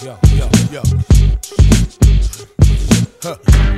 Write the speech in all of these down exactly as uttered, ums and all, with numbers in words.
yo, yo, yo. Huh.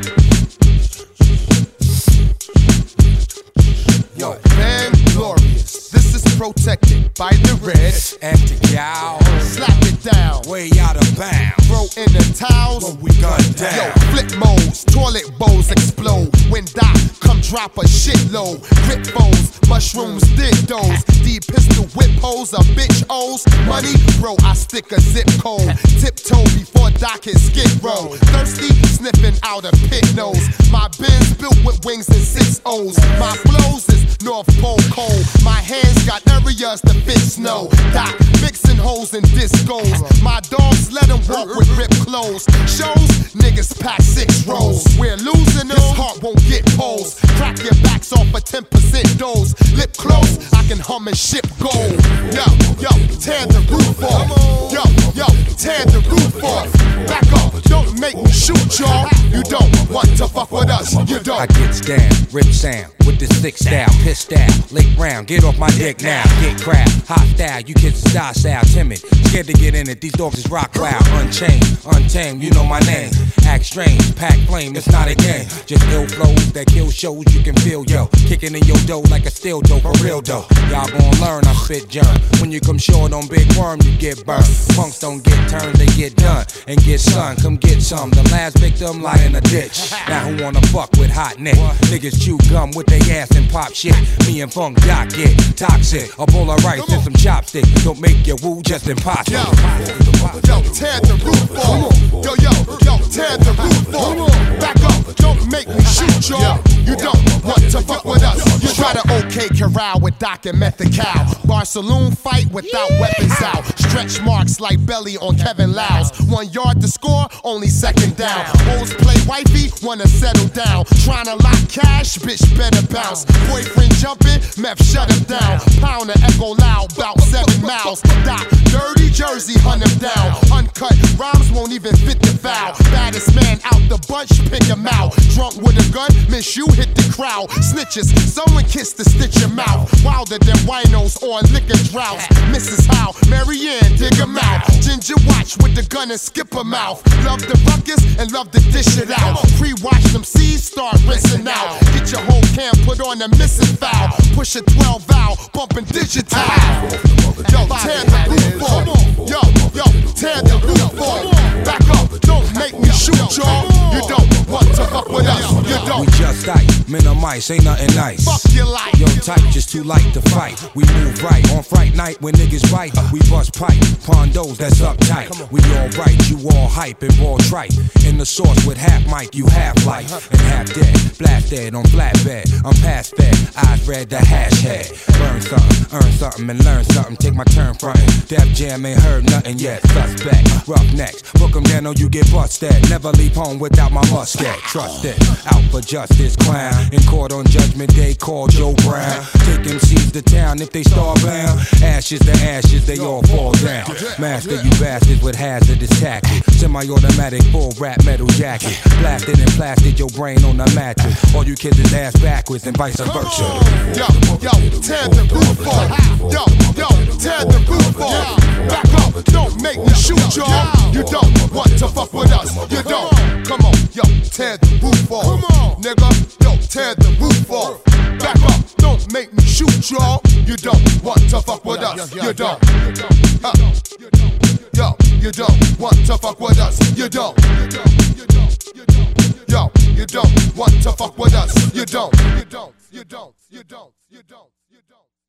Yo, man, glorious. This is protected by the red. Anti-gal. Slap it down. Way out of bounds. Throw in the towels. When we gun down. Yo, flip modes. Toilet bowls explode. When Doc come drop a shitload. Grip foes. Mushrooms, dildos. D pistol whip holes. A bitch O's. Money, bro, I stick a zip code. Tiptoe before Doc hit skid row. Thirsty, sniffing out a pit nose. My Benz built with wings and six O's. My flows is North Pole cold. My hands got areas to fit snow. Doc mixing holes and discos. My dogs let them walk with ripped clothes. Shows, niggas pack six rolls. We're losing this heart won't get poles. Crack your backs off a ten percent dose. Lip close, I can hum and ship gold. Yo, yo, tear the roof off. Yo, yo, tear the roof off. Back up, don't make me shoot y'all. You don't want to fuck with us, you don't. I gets down, rip sound with the sick style, pissed out, lick round, get off my dick now, get crap, hot style, you kids is docile, timid, scared to get in it, these dogs is rock wild, unchained, untamed, you know my name, act strange, pack flame, it's not a game, just ill flows that kill shows, you can feel, yo, kicking in your dough like a steel dough, for real though, y'all gon' learn, I spit germ, when you come short on big worm, you get burned, punks don't get turned, they get done, and get sun, come get some, the last victim lie in a ditch, now who wanna fuck with hot neck, niggas chew gum with they ass and pop shit, me and Funk Doc get toxic, a bowl of rice and some chopsticks, don't make your woo just impossible. Yo, yo, tear the roof off. Yo, yo, yo, tear the roof off. Back up, don't make me shoot y'all. You don't want to fuck with us. You try to OK corral with Doc and Methical. Bar saloon fight without weapons out. Stretch marks like belly on Kevin Lyles. One yard to score, only second down. Hoes play wifey, wanna settle down. Trying to lock cash, bitch better bounce. Boyfriend jumping, meth shut him down. Pound the echo loud, bout seven miles. Doc, dirty Jersey, hunt him down. Uncut rhymes won't even fit the foul. Baddest man out the bunch, pick him out. Drunk with a gun, miss you, hit the crowd. Snitches, someone kiss to stitch your mouth. Wilder than winos on liquor droughts. Missus Howe, Marianne, dig him out. Ginger watch with the gun and skip her mouth. Love the ruckus and love to dish it out. Pre-wash them seeds, start rinsing out. Get your whole camp put on a missing foul. Push a twelve valve, bumping digital. Yo, tear the roof off. Yo, yo, tear the roof off. Back up, don't make me shoot y'all. You don't want to fuck with us. You don't. We just ice, minimize, ain't nothing nice. Fuck your life. Yo, tight, just too light to fight. We move right on fright night when niggas bite. We bust pipe, pondos that's uptight. We all right, you all hype and all trite. In the sauce with half mic, you half life and half dead. Blast dead on flatbed. I'm past fed, eyes red, the hash head. Burn something, earn something, and learn something. Take my turn frontin'. Def Jam ain't heard nothing yet. Suspect, rough necks, book 'em down or you get busted. Never leave home without my musket. Trust it, out for justice, clown. In court on judgment day, call Joe Brown. Take M Cs to town if they starbound. Ashes to ashes, they all fall down. Master you bastards with hazardous tactics. Semi-automatic full rap metal jacket. Blasted and plastered your brain on the mattress. All you kids is ass backwards and vice versa. Yo, yo, tear the roof off. Yo, yo, tear the roof off. Back up, don't make me shoot y'all. You don't want to fuck with us. You don't. Come on, yo, tear the roof off. Nigga, yo, tear the roof off. Back up, don't make me shoot y'all. You don't want to fuck with us. You don't. Uh, yo, you don't want to fuck with us. You don't. Yo, you don't want to fuck with us. You don't. You don't. You don't. You don't. You don't. You don't.